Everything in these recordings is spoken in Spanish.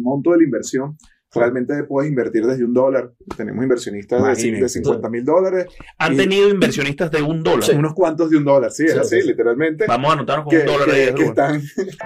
monto de la inversión, realmente puedes invertir desde $1. Tenemos inversionistas de $50,000. ¿Han tenido inversionistas de $1? Sí. Unos cuantos de $1, sí, es así, literalmente. Vamos a anotarnos con $1 ahí. Que están...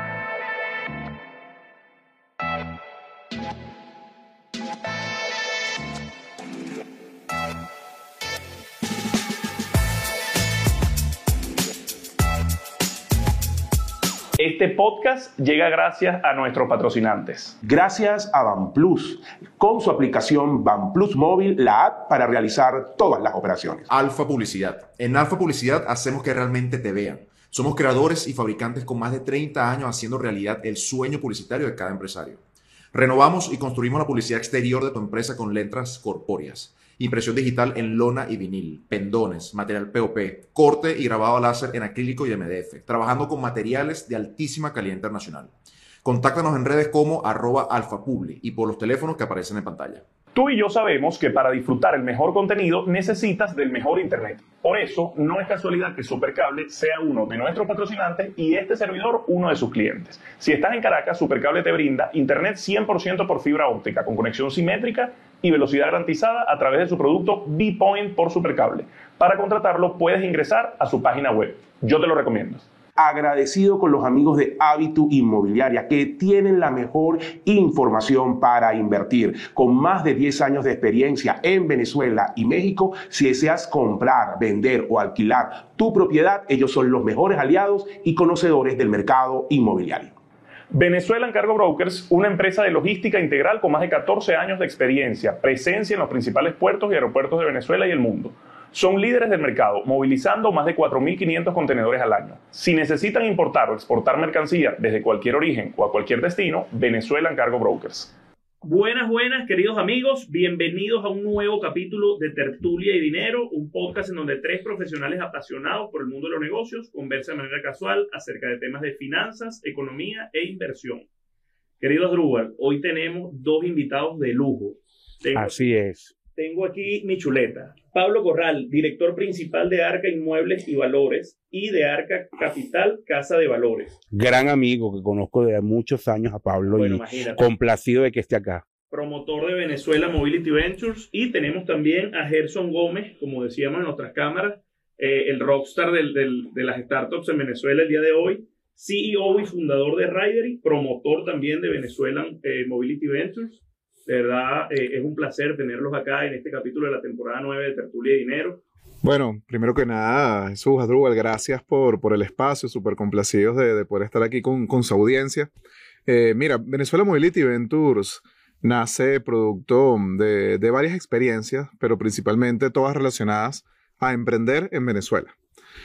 Este podcast llega gracias a nuestros patrocinantes. Gracias a BanPlus, con su aplicación BanPlus Móvil, la app para realizar todas las operaciones. Alfa Publicidad. En Alfa Publicidad hacemos que realmente te vean. Somos creadores y fabricantes con más de 30 años haciendo realidad el sueño publicitario de cada empresario. Renovamos y construimos la publicidad exterior de tu empresa con letras corpóreas, impresión digital en lona y vinil, pendones, material POP, corte y grabado láser en acrílico y MDF, trabajando con materiales de altísima calidad internacional. Contáctanos en redes como @alfapubli y por los teléfonos que aparecen en pantalla. Tú y yo sabemos que para disfrutar el mejor contenido necesitas del mejor internet. Por eso, no es casualidad que Supercable sea uno de nuestros patrocinantes y este servidor uno de sus clientes. Si estás en Caracas, Supercable te brinda internet 100% por fibra óptica con conexión simétrica y velocidad garantizada a través de su producto B-Point por Supercable. Para contratarlo puedes ingresar a su página web. Yo te lo recomiendo. Agradecido con los amigos de Habitu Inmobiliaria, que tienen la mejor información para invertir. Con más de 10 años de experiencia en Venezuela y México, si deseas comprar, vender o alquilar tu propiedad, ellos son los mejores aliados y conocedores del mercado inmobiliario. Venezuelan Cargo Brokers, una empresa de logística integral con más de 14 años de experiencia, presencia en los principales puertos y aeropuertos de Venezuela y el mundo. Son líderes del mercado, movilizando más de 4.500 contenedores al año. Si necesitan importar o exportar mercancía desde cualquier origen o a cualquier destino, Venezuelan Cargo Brokers. Buenas, queridos amigos. Bienvenidos a un nuevo capítulo de Tertulia y Dinero, un podcast en donde 3 profesionales apasionados por el mundo de los negocios conversan de manera casual acerca de temas de finanzas, economía e inversión. Queridos Drúbal, hoy tenemos 2 invitados de lujo. Así es. Tengo aquí mi chuleta. Pablo Corral, director principal de Arca Inmuebles y Valores y de Arca Capital, Casa de Valores. Gran amigo que conozco de muchos años a Pablo, bueno, y imagínate, complacido de que esté acá. Promotor de Venezuela Mobility Ventures. Y tenemos también a Gerson Gómez, como decíamos en nuestras cámaras, el rockstar de las startups en Venezuela el día de hoy. CEO y fundador de Ridery, promotor también de Venezuela Mobility Ventures. De verdad, es un placer tenerlos acá en este capítulo de la temporada 9 de Tertulia y Dinero. Bueno, primero que nada, Jesús Asdrúbal, gracias por el espacio, súper complacidos de poder estar aquí con su audiencia. Mira, Venezuela Mobility Ventures nace producto de varias experiencias, pero principalmente todas relacionadas a emprender en Venezuela.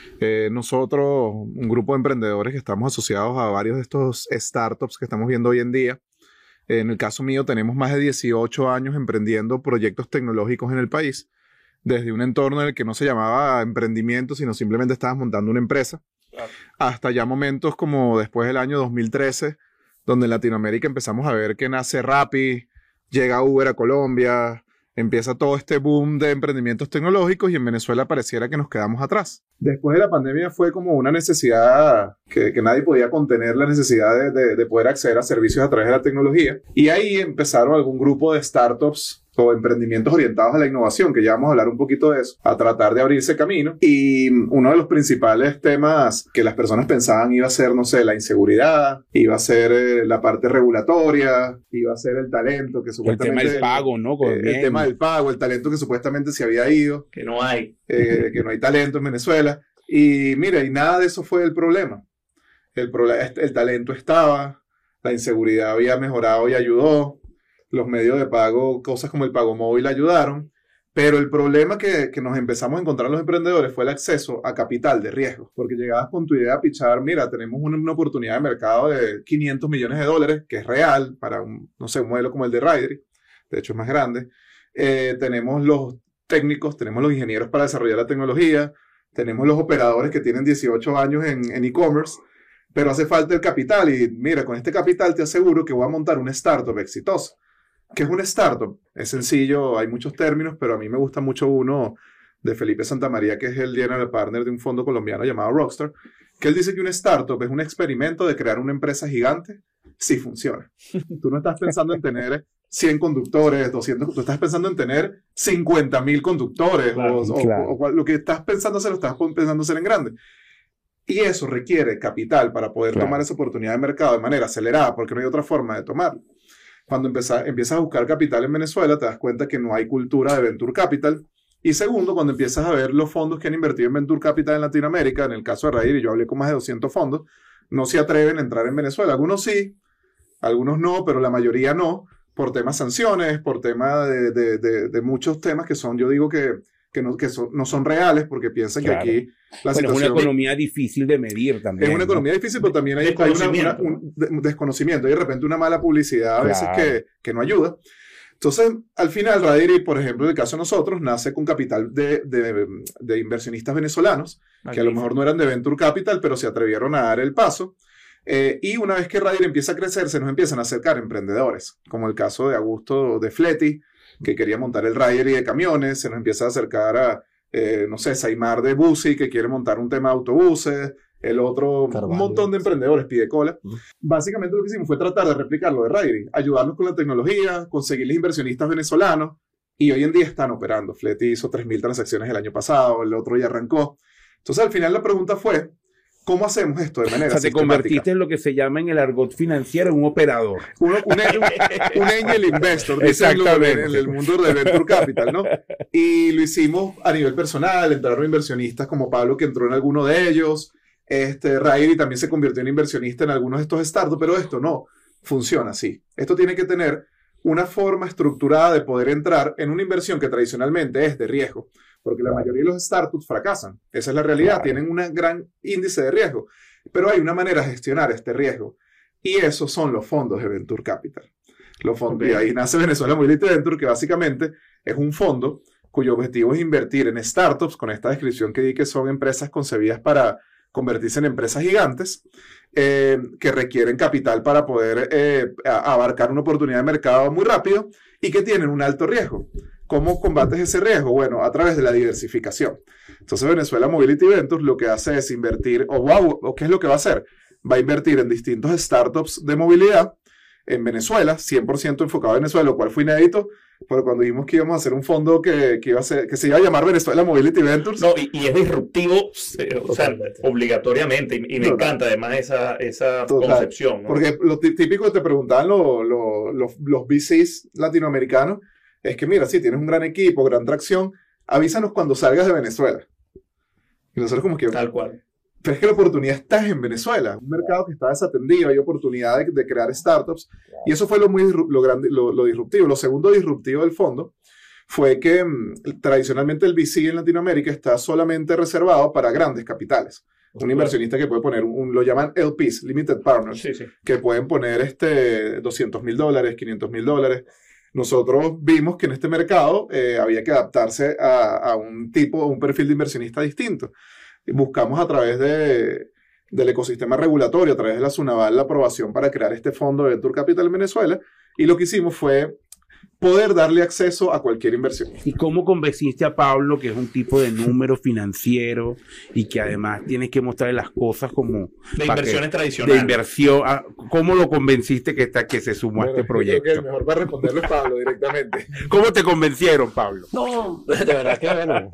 Nosotros, un grupo de emprendedores que estamos asociados a varios de estos startups que estamos viendo hoy en día. En el caso mío, tenemos más de 18 años emprendiendo proyectos tecnológicos en el país, desde un entorno en el que no se llamaba emprendimiento, sino simplemente estabas montando una empresa, claro, hasta ya momentos como después del año 2013, donde en Latinoamérica empezamos a ver que nace Rappi, llega Uber a Colombia, empieza todo este boom de emprendimientos tecnológicos y en Venezuela pareciera que nos quedamos atrás. Después de la pandemia fue como una necesidad que nadie podía contener, la necesidad de poder acceder a servicios a través de la tecnología. Y ahí empezaron algún grupo de startups o emprendimientos orientados a la innovación, que ya vamos a hablar un poquito de eso, a tratar de abrirse camino. Y uno de los principales temas que las personas pensaban iba a ser, no sé, la inseguridad, iba a ser la parte regulatoria, iba a ser el talento que supuestamente... El tema del pago, ¿no? El tema del pago, el talento que supuestamente se había ido. Que no hay. Que no hay talento en Venezuela. Y mira, y nada de eso fue el problema. El talento estaba, la inseguridad había mejorado y ayudó. Los medios de pago, cosas como el pago móvil ayudaron, pero el problema que nos empezamos a encontrar los emprendedores fue el acceso a capital de riesgo, porque llegabas con tu idea a pichar, mira, tenemos una oportunidad de mercado de $500 millones, que es real para un modelo como el de Ridery, de hecho es más grande. Tenemos los técnicos, tenemos los ingenieros para desarrollar la tecnología, tenemos los operadores que tienen 18 años en e-commerce, pero hace falta el capital y mira, con este capital te aseguro que voy a montar una startup exitosa. ¿Qué es una startup? Es sencillo, hay muchos términos, pero a mí me gusta mucho uno de Felipe Santamaría, que es el general partner de un fondo colombiano llamado Rockstar, que él dice que una startup es un experimento de crear una empresa gigante sí funciona. Tú no estás pensando en tener 100 conductores, 200, tú estás pensando en tener 50.000 conductores, Claro, o lo que estás pensando hacer, lo estás pensando hacer en grande. Y eso requiere capital para poder tomar esa oportunidad de mercado de manera acelerada, porque no hay otra forma de tomarlo. Cuando empiezas a buscar capital en Venezuela, te das cuenta que no hay cultura de Venture Capital. Y segundo, cuando empiezas a ver los fondos que han invertido en Venture Capital en Latinoamérica, en el caso de Raider, y yo hablé con más de 200 fondos, no se atreven a entrar en Venezuela. Algunos sí, algunos no, pero la mayoría no, por temas sanciones, por temas de muchos temas que son, yo digo que no son reales, porque piensan que aquí la situación... Es una economía difícil de medir también. Es una economía difícil, pero también hay un desconocimiento. Hay de repente una mala publicidad a veces que no ayuda. Entonces, al final, Radiri, por ejemplo, en el caso de nosotros, nace con capital de inversionistas venezolanos, que a lo mejor no eran de Venture Capital, pero se atrevieron a dar el paso. Y una vez que Radiri empieza a crecer, se nos empiezan a acercar emprendedores, como el caso de Augusto de Fleti, que quería montar el Radiri de camiones. Se nos empieza a acercar a, no sé, Saimar de Busi, que quiere montar un tema de autobuses. El otro, Carvalho, un montón de emprendedores, pide cola. Básicamente lo que hicimos fue tratar de replicar lo de Radiri, ayudarlos con la tecnología, conseguirles inversionistas venezolanos, y hoy en día están operando. Fleti hizo 3.000 transacciones el año pasado, el otro ya arrancó. Entonces, al final la pregunta fue, ¿cómo hacemos esto de manera sistemática? Te convertiste en lo que se llama en el argot financiero un operador. Un angel investor, exactamente, en el mundo de Venture Capital, ¿no? Y lo hicimos a nivel personal, entraron inversionistas como Pablo, que entró en alguno de ellos. Radiri también se convirtió en inversionista en algunos de estos startups, pero esto no funciona así. Esto tiene que tener una forma estructurada de poder entrar en una inversión que tradicionalmente es de riesgo, porque la mayoría de los startups fracasan. Esa es la realidad, tienen un gran índice de riesgo, pero hay una manera de gestionar este riesgo, y esos son los fondos de Venture Capital. Los fondos, y ahí nace Venezuela Mobility Venture, que básicamente es un fondo cuyo objetivo es invertir en startups, con esta descripción que di que son empresas concebidas para convertirse en empresas gigantes, que requieren capital para poder abarcar una oportunidad de mercado muy rápido y que tienen un alto riesgo. ¿Cómo combates ese riesgo? Bueno, a través de la diversificación. Entonces, Venezuela Mobility Ventures lo que hace es invertir, o ¿qué es lo que va a hacer? Va a invertir en distintos startups de movilidad en Venezuela, 100% enfocado en Venezuela, lo cual fue inédito, pero cuando dijimos que íbamos a hacer un fondo que se iba a llamar Venezuela Mobility Ventures. No, y es disruptivo, o sea, obligatoriamente, y me encanta además esa concepción, ¿no? Porque lo típico que te preguntaban los VCs latinoamericanos es que, mira, sí, tienes un gran equipo, gran tracción, avísanos cuando salgas de Venezuela. Y nosotros como que... Tal cual. Pero es que la oportunidad está en Venezuela, un mercado que está desatendido, hay oportunidad de crear startups, y eso fue lo disruptivo. Lo segundo disruptivo del fondo fue que tradicionalmente el VC en Latinoamérica está solamente reservado para grandes capitales. Un inversionista que puede poner, lo llaman LPs, Limited Partners, que pueden poner $200,000, $500,000. Nosotros vimos que en este mercado había que adaptarse a un perfil de inversionista distinto. Buscamos a través del ecosistema regulatorio, a través de la SUNAVAL, la aprobación para crear este fondo de Venture Capital en Venezuela, y lo que hicimos fue poder darle acceso a cualquier inversión. ¿Y cómo convenciste a Pablo, que es un tipo de número financiero y que además tienes que mostrarle las cosas como... De inversiones tradicionales. De inversión. ¿Cómo lo convenciste que se sumó a este proyecto? Creo que el mejor va a responderlo es Pablo directamente. ¿Cómo te convencieron, Pablo? No, de verdad que bueno.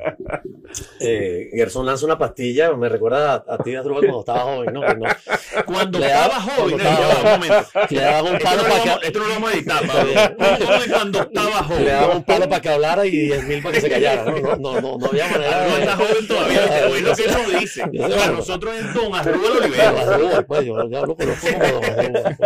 Gerson lanza una pastilla, me recuerda a ti, Asdrúbal, cuando estaba joven, ¿no? Cuando estaba joven, le daba un palo para que... Esto no lo vamos a editar, Pablo. Estaba joven. Le daba un palo para que hablara y 10,000 para que se callara. No había manera. No está joven todavía. Es lo que él nos dice. Para nosotros es Don Asdrúbal Olivera. Pues yo lo conozco como Don Asdrúbal.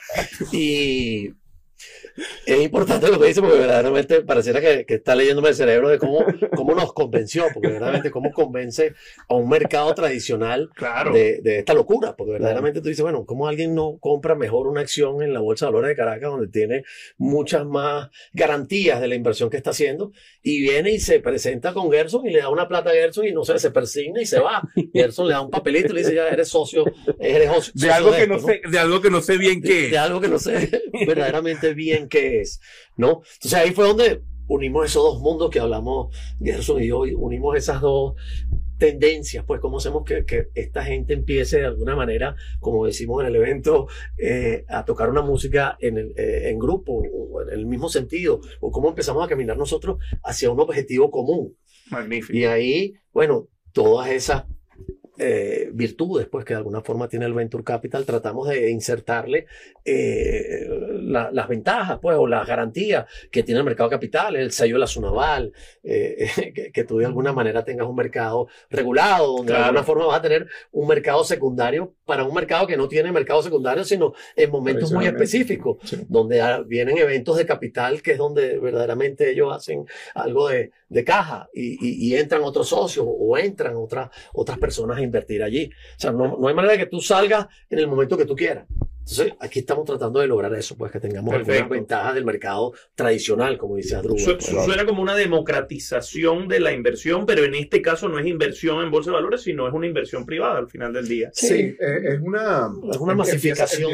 Y es importante lo que dice, porque verdaderamente pareciera que está leyéndome el cerebro de cómo nos convenció, porque verdaderamente cómo convence a un mercado tradicional de esta locura, porque verdaderamente tú dices, bueno, ¿cómo alguien no compra mejor una acción en la Bolsa de Valores de Caracas, donde tiene muchas más garantías de la inversión que está haciendo, y viene y se presenta con Gerson y le da una plata a Gerson y no sé, se persigna y se va? Gerson le da un papelito y le dice, ya eres socio, socio de algo que no sé, de algo que no sé bien qué es. De algo que no sé verdaderamente bien qué es, ¿no? Entonces ahí fue donde unimos esos dos mundos que hablamos, Gerson y yo, unimos esas dos tendencias, pues cómo hacemos que esta gente empiece de alguna manera, como decimos en el evento, a tocar una música en grupo o en el mismo sentido, o cómo empezamos a caminar nosotros hacia un objetivo común. Magnífico. Y ahí, bueno, todas esas virtudes, pues que de alguna forma tiene el Venture Capital, tratamos de insertarle las ventajas, pues, o las garantías que tiene el mercado de capitales, el sello de la SUNAVAL, que tú de alguna manera tengas un mercado regulado, donde de alguna forma vas a tener un mercado secundario para un mercado que no tiene mercado secundario, sino en momentos muy específicos, donde vienen eventos de capital, que es donde verdaderamente ellos hacen algo de caja y entran otros socios o entran otras personas a invertir allí. O sea, no hay manera de que tú salgas en el momento que tú quieras. Entonces, aquí estamos tratando de lograr eso, pues que tengamos algunas ventajas del mercado tradicional, como dice Adrúbal. Suena como una democratización de la inversión, pero en este caso no es inversión en bolsa de valores, sino es una inversión privada al final del día. Sí, es una masificación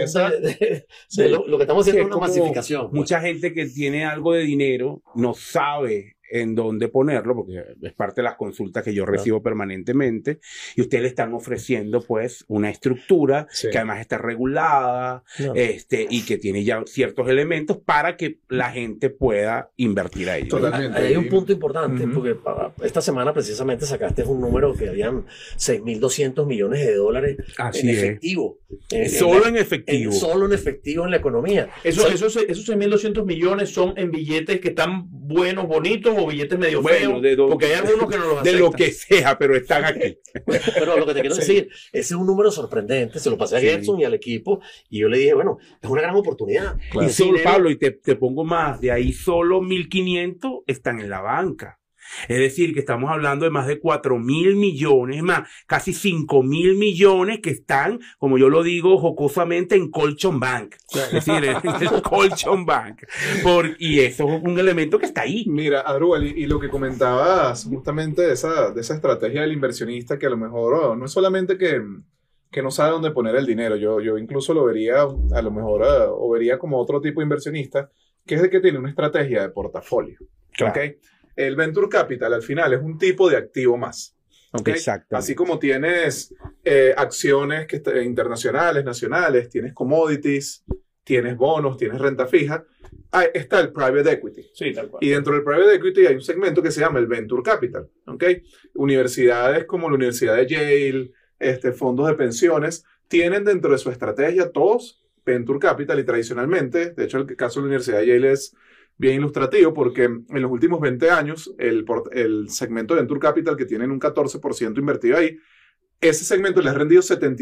de lo que estamos haciendo, es una masificación. Mucha gente que tiene algo de dinero no sabe en dónde ponerlo, porque es parte de las consultas que yo recibo permanentemente, y ustedes le están ofreciendo pues una estructura que además está regulada, y que tiene ya ciertos elementos para que la gente pueda invertir ahí. Totalmente. Hay un punto importante, porque esta semana precisamente sacaste un número que habían 6.200 millones de dólares en efectivo. Solo en efectivo. Solo en efectivo en la economía. Esos 6.200 millones son en billetes que están buenos, bonitos, o billetes medio feos, porque hay algunos que no los aceptan. De lo que sea, pero están aquí. Pero lo que te quiero decir, ese es un número sorprendente, se lo pasé a Gerson y al equipo, y yo le dije, bueno, es una gran oportunidad. Claro. Y solo, Pablo, y te pongo más, de ahí solo 1.500 están en la banca. Es decir, que estamos hablando de más de 4.000 millones, más casi 5.000 millones que están, como yo lo digo jocosamente, en Colchon Bank. Es decir, en Colchon Bank. Y eso es un elemento que está ahí. Mira, Adrúbal, y lo que comentabas justamente de esa estrategia del inversionista, que a lo mejor no es solamente que no sabe dónde poner el dinero. Yo incluso lo vería, a lo mejor, o vería como otro tipo de inversionista, que es el que tiene una estrategia de portafolio. Claro. ¿Okay? El Venture Capital al final es un tipo de activo más. ¿Okay? Exacto. Así como tienes acciones internacionales, nacionales, tienes commodities, tienes bonos, tienes renta fija, está el private equity. Sí, tal cual. Y dentro del private equity hay un segmento que se llama el Venture Capital. ¿Okay? Universidades como la Universidad de Yale, fondos de pensiones, tienen dentro de su estrategia todos Venture Capital, y tradicionalmente, de hecho el caso de la Universidad de Yale es bien ilustrativo, porque en los últimos 20 años el segmento de Venture Capital, que tienen un 14% invertido ahí, ese segmento les ha rendido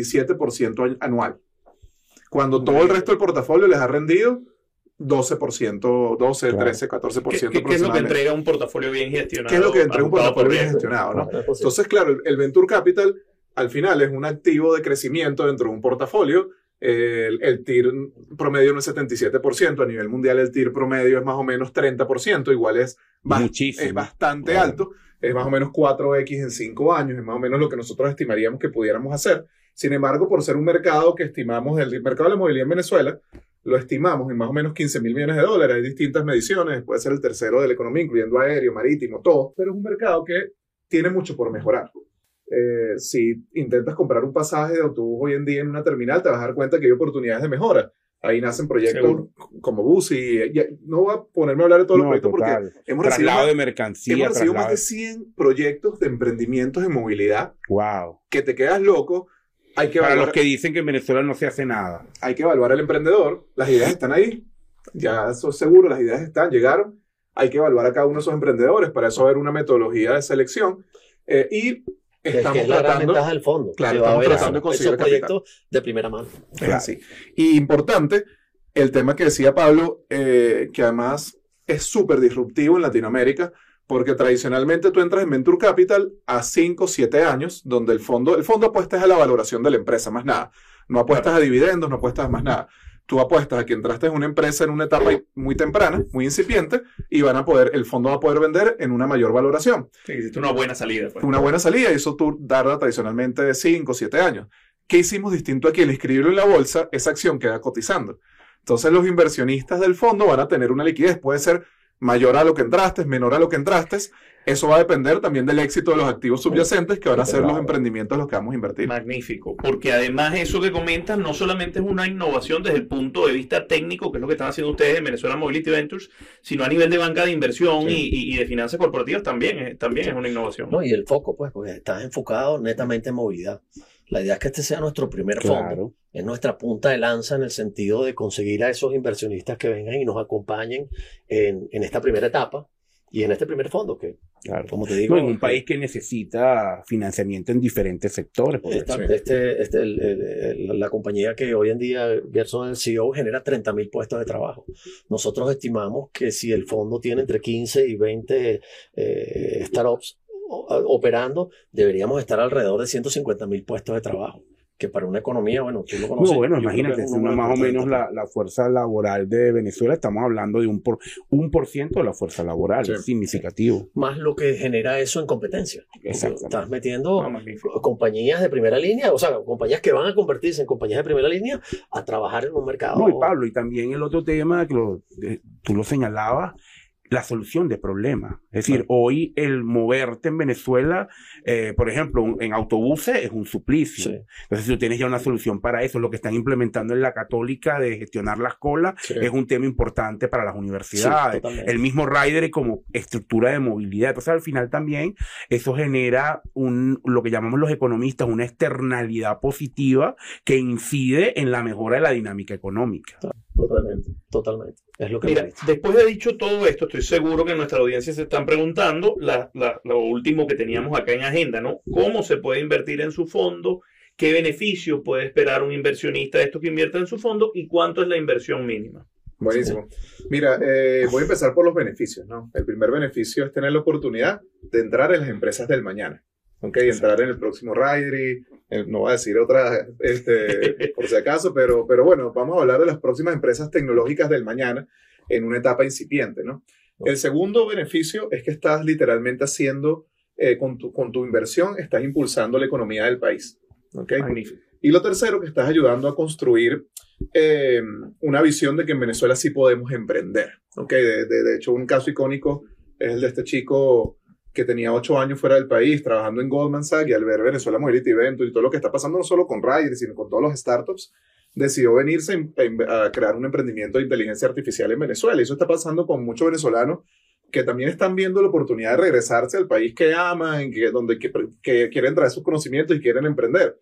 77% anual, cuando todo el resto del portafolio les ha rendido 12%, 12, 13, 14%. ¿Qué es lo que entrega un portafolio bien gestionado? ¿Qué es lo que entrega un portafolio bien gestionado? ¿No? Entonces, claro, el Venture Capital al final es un activo de crecimiento dentro de un portafolio. El TIR promedio no es 77%, a nivel mundial el TIR promedio es más o menos 30%, igual es bastante alto, es más o menos 4x en 5 años, es más o menos lo que nosotros estimaríamos que pudiéramos hacer. Sin embargo, por ser un mercado que estimamos, el mercado de la movilidad en Venezuela, lo estimamos en más o menos 15.000 millones de dólares, hay distintas mediciones, puede ser el tercero de la economía, incluyendo aéreo, marítimo, todo, pero es un mercado que tiene mucho por mejorar. Si intentas comprar un pasaje de autobús hoy en día en una terminal, te vas a dar cuenta que hay oportunidades de mejora. Ahí nacen proyectos como Busy. No voy a ponerme a hablar de todos los proyectos porque hemos recibido más de 100 proyectos de emprendimientos en movilidad. Wow. Que te quedas loco. Hay que Para los que dicen que en Venezuela no se hace nada. Hay que evaluar al emprendedor. Las ideas están ahí. Ya eso es seguro, las ideas llegaron. Hay que evaluar a cada uno de esos emprendedores. Para eso haber una metodología de selección. Estamos que es la gran ventaja del fondo. Claro, estamos tratando de conseguir esos proyectos de primera mano. Claro. Así. Y importante, el tema que decía Pablo, que además es súper disruptivo en Latinoamérica, porque tradicionalmente tú entras en Venture Capital a 5 o 7 años, donde el fondo apuestas a la valoración de la empresa, más nada. No apuestas a dividendos, no apuestas a más nada. Tú apuestas a que entraste en una empresa en una etapa muy temprana, muy incipiente, y el fondo va a poder vender en una mayor valoración. Sí, existe una buena salida. Pues. Una buena salida, y eso tú tarda tradicionalmente de 5 o 7 años. ¿Qué hicimos distinto aquí? Al inscribirlo en la bolsa, esa acción queda cotizando. Entonces los inversionistas del fondo van a tener una liquidez. Puede ser mayor a lo que entraste, menor a lo que entraste, eso va a depender también del éxito de los activos subyacentes que van a ser los emprendimientos en los que vamos a invertir. Magnífico, porque además eso que comentas no solamente es una innovación desde el punto de vista técnico, que es lo que están haciendo ustedes en Venezuela Mobility Ventures, sino a nivel de banca de inversión y de finanzas corporativas también es una innovación. No, y el foco, pues, porque estás enfocado netamente en movilidad. La idea es que este sea nuestro primer fondo, es nuestra punta de lanza en el sentido de conseguir a esos inversionistas que vengan y nos acompañen en esta primera etapa y en este primer fondo que, como te digo... en un país que necesita financiamiento en diferentes sectores. La compañía que hoy en día Gerson, el CEO, genera 30.000 puestos de trabajo. Nosotros estimamos que si el fondo tiene entre 15 y 20 startups operando, deberíamos estar alrededor de 150.000 puestos de trabajo, que para una economía, bueno, tú lo conoces. No, bueno, imagínate, más o menos la fuerza laboral de Venezuela, estamos hablando de 1% de la fuerza laboral, es significativo. Más lo que genera eso en competencia. Exacto. Estás metiendo compañías de primera línea, o sea, compañías que van a convertirse en compañías de primera línea a trabajar en un mercado. No, y Pablo, y también el otro tema que tú lo señalabas, la solución de problemas. Es decir, hoy el moverte en Venezuela, por ejemplo, en autobuses es un suplicio. Sí. Entonces, si tú tienes ya una solución para eso, lo que están implementando en la Católica de gestionar las colas es un tema importante para las universidades. Sí, el mismo rider como estructura de movilidad. Entonces, al final también eso genera lo que llamamos los economistas, una externalidad positiva que incide en la mejora de la dinámica económica. Totalmente. Es lo que mira, después de dicho todo esto, estoy seguro que nuestra audiencia se están preguntando lo último que teníamos acá en agenda, ¿no? ¿Cómo se puede invertir en su fondo? ¿Qué beneficios puede esperar un inversionista de estos que invierta en su fondo? ¿Y cuánto es la inversión mínima? Buenísimo. Mira, voy a empezar por los beneficios, ¿no? El primer beneficio es tener la oportunidad de entrar en las empresas del mañana. ¿Ok? Entrar en el próximo Ridery, no voy a decir otra, por si acaso, pero bueno, vamos a hablar de las próximas empresas tecnológicas del mañana en una etapa incipiente, ¿no? El segundo beneficio es que estás literalmente haciendo, con tu inversión, estás impulsando la economía del país. ¿Ok? Magnífico. Y lo tercero, que estás ayudando a construir una visión de que en Venezuela sí podemos emprender. ¿Ok? De hecho, un caso icónico es el de este chico que tenía 8 años fuera del país, trabajando en Goldman Sachs, y al ver Venezuela Mobility Ventures y todo lo que está pasando, no solo con Ryder, sino con todos los startups, decidió venirse a crear un emprendimiento de inteligencia artificial en Venezuela. Y eso está pasando con muchos venezolanos que también están viendo la oportunidad de regresarse al país que aman, que quieren traer sus conocimientos y quieren emprender.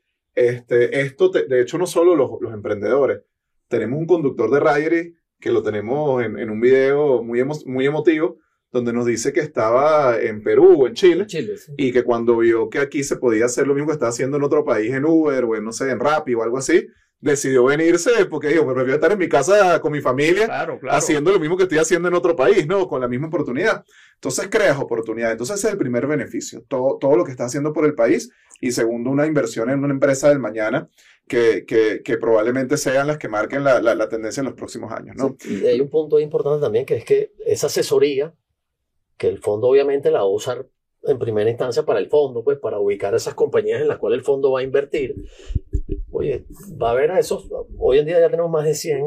De hecho, no solo los emprendedores. Tenemos un conductor de Ryder que lo tenemos en un video muy emotivo, donde nos dice que estaba en Perú o en Chile, sí. Y que cuando vio que aquí se podía hacer lo mismo que estaba haciendo en otro país, en Uber o en, no sé, en Rappi o algo así, decidió venirse porque dijo, me prefiero estar en mi casa con mi familia, claro. Haciendo lo mismo que estoy haciendo en otro país, ¿no? Con la misma oportunidad. Entonces creas oportunidades. Entonces ese es el primer beneficio, todo lo que estás haciendo por el país. Y segundo, una inversión en una empresa del mañana que probablemente sean las que marquen la tendencia en los próximos años, ¿no? Sí, y hay un punto importante también, que es que esa asesoría, que el fondo obviamente la va a usar en primera instancia para el fondo, pues para ubicar esas compañías en las cuales el fondo va a invertir. Oye, va a haber a esos, hoy en día ya tenemos más de 100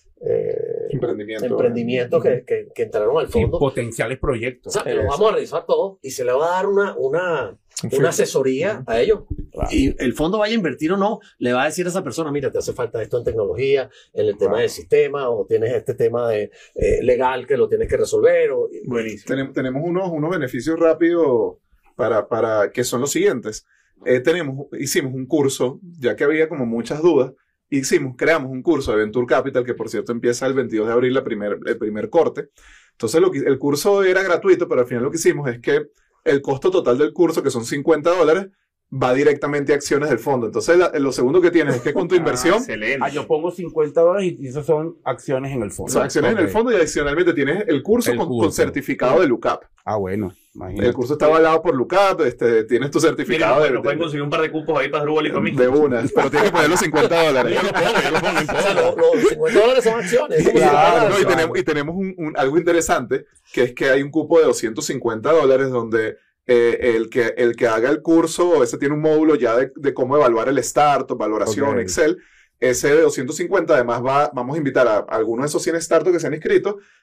emprendimientos que entraron al fondo. Sí, potenciales proyectos. O sea, los vamos a revisar todos y se le va a dar una asesoría a ellos. Claro. Y el fondo vaya a invertir o no, le va a decir a esa persona, mira, te hace falta esto en tecnología, en el tema del sistema, o tienes este tema de legal que lo tienes que resolver. Buenísimo. Tenemos unos beneficios rápidos para que son los siguientes. Hicimos un curso, ya que había como muchas dudas, creamos un curso de Venture Capital, que por cierto empieza el 22 de abril el primer corte. Entonces el curso era gratuito, pero al final lo que hicimos es que el costo total del curso, que son $50, va directamente a acciones del fondo. Entonces lo segundo que tienes es que con tu inversión... yo pongo $50 y esas son acciones en el fondo. Son acciones en el fondo, y adicionalmente tienes el curso con certificado de Lookup. Bueno, imagínate. El curso está avalado por Lookup, tienes tu certificado. Mira, pueden conseguir un par de cupos ahí para Drupal y para mí. De una, pero tienes que poner los $50. Yo lo pongo. Los $50 son acciones. Claro, y tenemos algo interesante, que es que hay un cupo de $250 donde el que haga el curso, ese tiene un módulo ya de cómo evaluar el startup, valoración, Excel. Ese de 250, además vamos a invitar a algunos de esos 100 startups que se han inscrito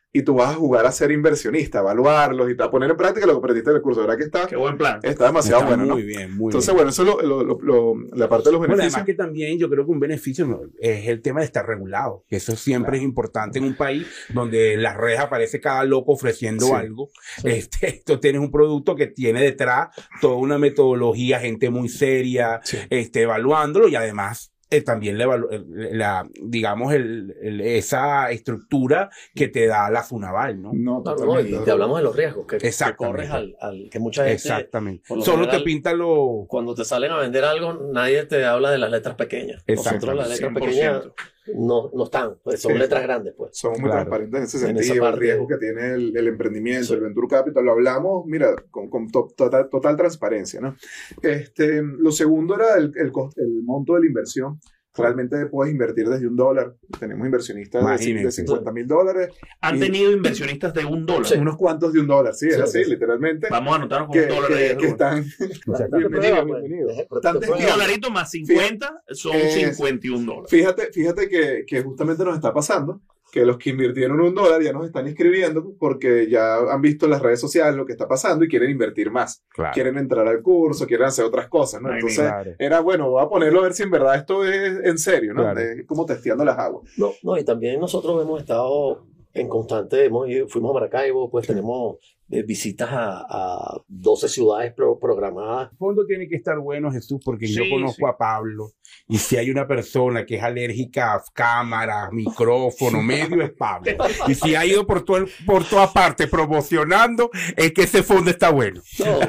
y tú vas a jugar a ser inversionista, a evaluarlos y a poner en práctica lo que aprendiste en el curso. ¿Verdad que está? Qué buen plan. Está demasiado Está bueno, ¿no? muy bien, muy Entonces, bien. bueno, eso es la parte de los Bueno, beneficios. además que también yo creo que un beneficio es el tema de estar regulado, que eso siempre es importante en un país donde en las redes aparece cada loco ofreciendo Sí. algo. Esto tienes un producto que tiene detrás toda una metodología, gente muy seria, Sí. evaluándolo y además también digamos, esa estructura que te da la Funaval, ¿no? No, No, no, totalmente. y te hablamos de los riesgos que Exactamente. corres que mucha gente, Exactamente. por lo Solo general, te pintan lo... cuando te salen a vender algo, nadie te habla de las letras pequeñas. Nosotros las letras 100%. pequeñas no están, pues son Sí. letras grandes, pues. Somos muy Claro. transparentes en ese En esa sentido, el parte. riesgo que tiene el emprendimiento, Sí. el Venture Capital, lo hablamos, mira, con total transparencia, ¿no? Lo segundo era el monto de la inversión. Realmente puedes invertir desde $1. Tenemos inversionistas de Imagínense. $50,000. Han Y- tenido inversionistas de $1. Sí. Unos cuantos de $1, sí, es Sí, así, sí. literalmente. Vamos a anotarnos con Que, $1 de que están... Bienvenido, bienvenido. Están Un testeando. dolarito más 50 son $51. Fíjate que justamente nos está pasando que los que invirtieron $1 ya nos están inscribiendo porque ya han visto en las redes sociales lo que está pasando y quieren invertir más. Claro. Quieren entrar al curso, quieren hacer otras cosas, ¿no? Ay, Entonces, claro. era bueno, voy a ponerlo a ver si en verdad esto es en serio, ¿no? Claro. Como testeando las aguas. No, y también nosotros hemos estado en constante, fuimos a Maracaibo, pues tenemos visitas a 12 ciudades programadas. El fondo tiene que estar bueno, Jesús, porque yo Sí, conozco sí. a Pablo y si hay una persona que es alérgica a cámaras, micrófono, medio es Pablo. Y si ha ido por toda parte promocionando, es que ese fondo está bueno.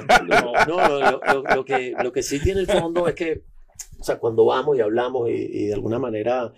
Lo que sí tiene el fondo es que, o sea, cuando vamos y hablamos y de alguna manera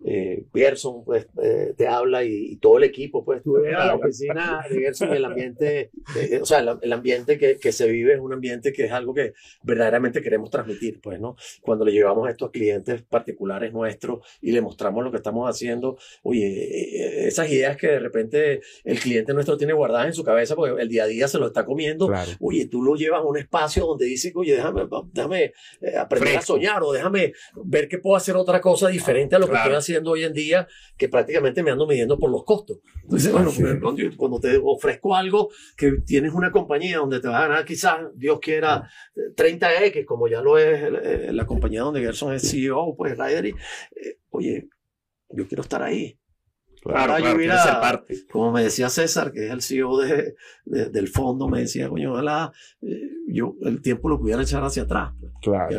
Gerson pues, te habla y todo el equipo, pues tú ves a la oficina de Gerson y el ambiente, o sea, el ambiente que se vive es un ambiente que es algo que verdaderamente queremos transmitir, pues, ¿no? Cuando le llevamos a estos clientes particulares nuestros y le mostramos lo que estamos haciendo, oye, esas ideas que de repente el cliente nuestro tiene guardadas en su cabeza porque el día a día se lo está comiendo, Claro. oye, tú lo llevas a un espacio donde dices, oye, déjame aprender a Fresco. soñar o déjame ver que puedo hacer otra cosa diferente a lo que Claro. estoy haciendo hoy en día, que prácticamente me ando midiendo por los costos. Entonces, bueno, cuando te ofrezco algo que tienes una compañía donde te va a ganar quizás, Dios quiera, 30x, como ya lo es la compañía donde Gerson es CEO, pues Ridery, oye, yo quiero estar ahí. Claro, Ahora yo claro, hubiera- quiere ser parte. Como me decía César, que es el CEO del fondo, me decía, coño, ojalá yo el tiempo lo pudiera echar hacia atrás. Claro.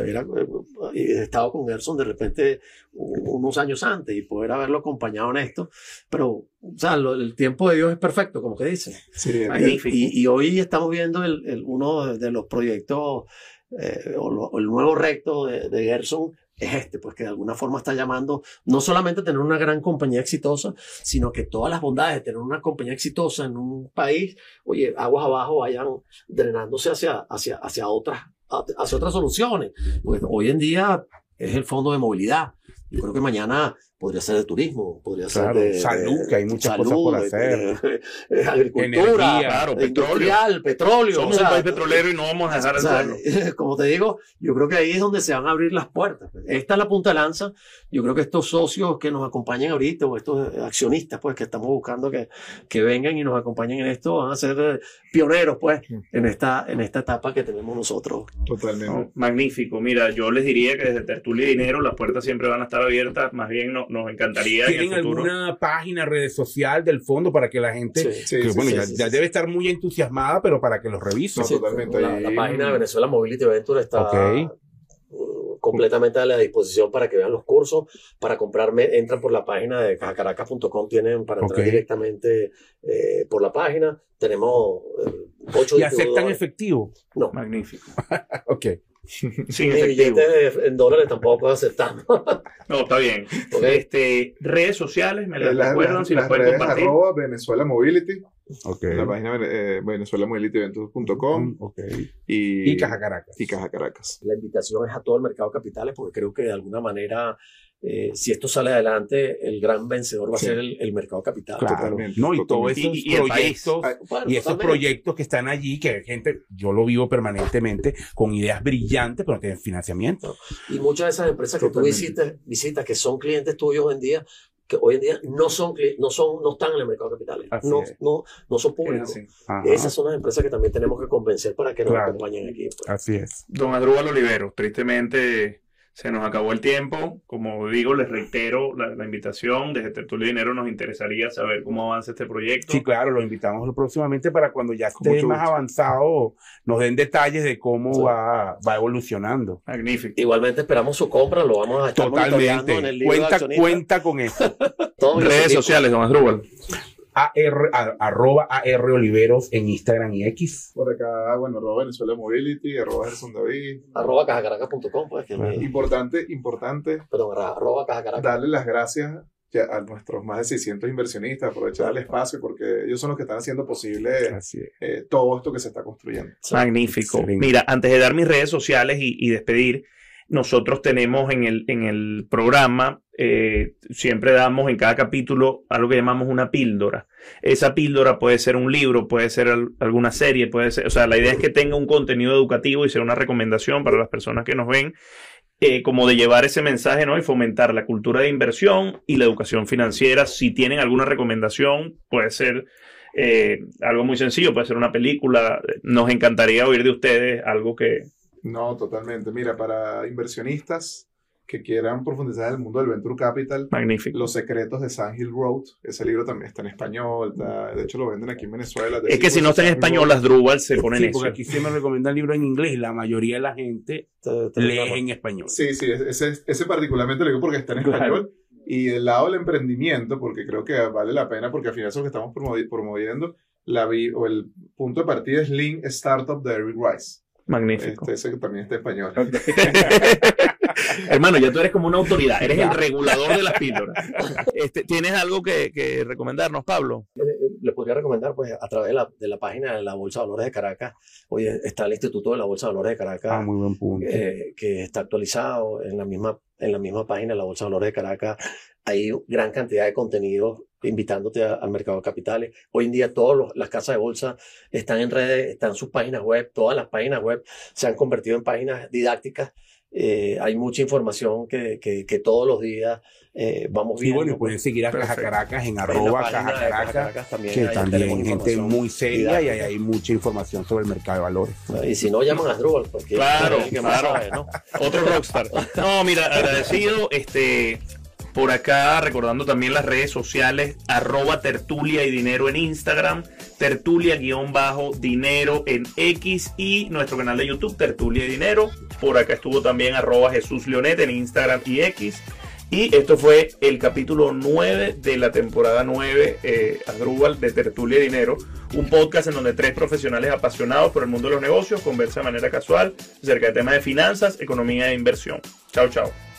He estado con Gerson de repente unos años antes y poder haberlo acompañado en esto, pero o sea, el tiempo de Dios es perfecto, como que dice. Sí, Magnífico. Y hoy estamos viendo uno de los proyectos o el nuevo reto de Gerson es pues que de alguna forma está llamando no solamente a tener una gran compañía exitosa, sino que todas las bondades de tener una compañía exitosa en un país, oye, aguas abajo vayan drenándose hacia otras soluciones. Pues hoy en día es el fondo de movilidad. Yo creo que mañana podría ser de turismo, podría Claro, ser de salud, que hay muchas salud, cosas por hacer. Agricultura, Energía, claro, industrial, petróleo. Somos o sea, un país petrolero y no vamos a dejar de o sea, hacerlo. como te digo, yo creo que ahí es donde se van a abrir las puertas. Esta es la punta de lanza. Yo creo que estos socios que nos acompañan ahorita, o estos accionistas, pues, que estamos buscando que vengan y nos acompañen en esto, van a ser pioneros, pues, en esta etapa que tenemos nosotros. totalmente. No, magnífico. Mira, yo les diría que desde Tertulia y Dinero las puertas siempre van a estar abiertas. Más bien nos encantaría en el ¿Tienen futuro. alguna página, redes social del fondo para que la gente, Sí, que, sí, bueno, sí, ya, sí, ya sí. debe estar muy entusiasmada, pero para que los revisen? No, totalmente. La Ahí- página de Venezuela Mobility Venture está Ok. completamente a la disposición para que vean los cursos. Para comprarme, entran por la página de cajacaracas.com, tienen para entrar Ok. directamente por la página. Tenemos 8 ¿Y aceptan efectivo? No, Magnífico. Ok. Sin ni efectivo. billetes en dólares tampoco aceptamos. No, está bien. Ok. Redes sociales, me las Las recuerdan, si las las pueden redes compartir. @ Venezuela Mobility, Ok. la página venezuelamobilityventure.com Ok. y Y Caja Caracas. y Caja Caracas. La invitación es a todo el mercado de capitales, porque creo que de alguna manera, si esto sale adelante, el gran vencedor va a Sí. ser el mercado de capital. Claro. Totalmente, No, y todos totalmente. esos Y el país. proyectos. Bueno, Y esos totalmente. proyectos que están allí, que hay gente, yo lo vivo permanentemente, con ideas brillantes, pero no tienen financiamiento. Y muchas de esas empresas que tú Totalmente. visitas, que son clientes tuyos hoy en día, que hoy en día no están en el mercado de capitales, no son públicos. Esas son las empresas que también tenemos que convencer para que nos acompañen aquí. Pues. Así es. Don Asdrúbal Oliveros, tristemente se nos acabó el tiempo. Como digo, les reitero la invitación. Desde Tertulia y Dinero nos interesaría saber cómo avanza este proyecto. Sí, claro, lo invitamos próximamente para cuando ya esté más avanzado, nos den detalles de cómo va evolucionando. Magnífico. Igualmente esperamos su compra, lo vamos a estar monitoreando en el libro cuenta con eso. Redes sociales, don Asdrúbal. @AR Oliveros en Instagram y X. Por acá, bueno, @Venezuela Mobility, @GersonDavid. @cajacaracas.com, pues. Importante, perdón, @cajacaracas. darle las gracias a nuestros más de 600 inversionistas, aprovechar el espacio, porque ellos son los que están haciendo posible todo esto que se está construyendo. Magnífico. Excelente. Mira, antes de dar mis redes sociales y despedir, nosotros tenemos en el programa, siempre damos en cada capítulo algo que llamamos una píldora. Esa píldora puede ser un libro, puede ser alguna serie, puede ser, o sea, la idea es que tenga un contenido educativo y sea una recomendación para las personas que nos ven, como de llevar ese mensaje, ¿no? Y fomentar la cultura de inversión y la educación financiera. Si tienen alguna recomendación, puede ser algo muy sencillo, puede ser una película. Nos encantaría oír de ustedes algo que... No, totalmente. Mira, para inversionistas que quieran profundizar en el mundo del Venture Capital, magnífico. Los secretos de Sand Hill Road, ese libro también está en español, de hecho lo venden aquí en Venezuela. Es que si no está en español, Asdrúbal se pone en eso. Porque aquí se me recomiendan libros en inglés y la mayoría de la gente lee en español. Sí, ese particularmente lo digo porque está en español. Y del lado del emprendimiento, porque creo que vale la pena, porque al final eso que estamos promoviendo, el punto de partida es Lean Startup de Eric Rice. Magnífico. Ese que también está español. Hermano, ya tú eres como una autoridad, eres el regulador de las píldoras. ¿Tienes algo que recomendarnos, Pablo? Le podría recomendar, pues, a través de la página de la Bolsa de Valores de Caracas. Hoy está el Instituto de la Bolsa de Valores de Caracas. Muy buen punto. Que está actualizado en la misma página de la Bolsa de Valores de Caracas. Hay gran cantidad de contenidos invitándote al mercado de capitales. Hoy en día todas las casas de bolsa están en redes, están en sus páginas web. Todas las páginas web se han convertido en páginas didácticas. Hay mucha información que todos los días vamos viendo. Y bueno, pueden seguir a Caja Caracas en @CajaCaracas, que también gente muy seria y hay mucha información sobre el mercado de valores. Y si no, llaman a Asdrúbal, porque claro, sabe, ¿no? Otro rockstar. No, mira, agradecido, por acá, recordando también las redes sociales, @tertulia y dinero en Instagram, tertulia_dinero en X y nuestro canal de YouTube, Tertulia y Dinero. Por acá estuvo también @JesusLeonet en Instagram y X. Y esto fue el capítulo 9 de la temporada 9, Asdrúbal, de Tertulia y Dinero, un podcast en donde 3 profesionales apasionados por el mundo de los negocios conversan de manera casual acerca de temas de finanzas, economía e inversión. Chao, chao.